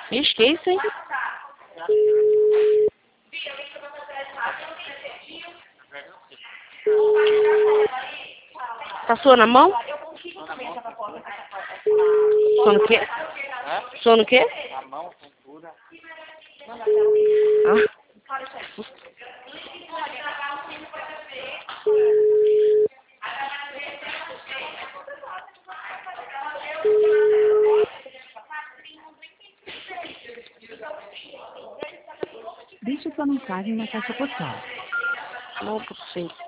Ixi, que isso, hein? Tá suando a mão? Suando o quê? Suando o quê? A mão, cintura. Ah. Deixe sua mensagem na caixa postal. Não é possível.